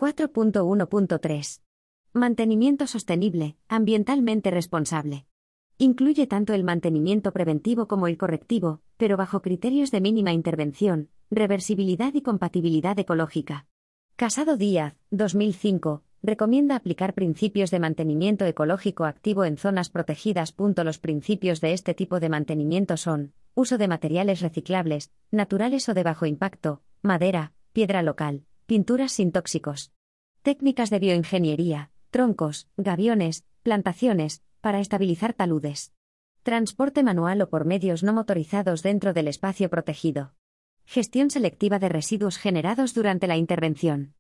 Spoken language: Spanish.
4.1.3. Mantenimiento sostenible, ambientalmente responsable. Incluye tanto el mantenimiento preventivo como el correctivo, pero bajo criterios de mínima intervención, reversibilidad y compatibilidad ecológica. Casado Díaz, 2005, recomienda aplicar principios de mantenimiento ecológico activo en zonas protegidas. Los principios de este tipo de mantenimiento son: uso de materiales reciclables, naturales o de bajo impacto, madera, piedra local, pinturas sin tóxicos. Técnicas de bioingeniería, troncos, gaviones, plantaciones, para estabilizar taludes. Transporte manual o por medios no motorizados dentro del espacio protegido. Gestión selectiva de residuos generados durante la intervención.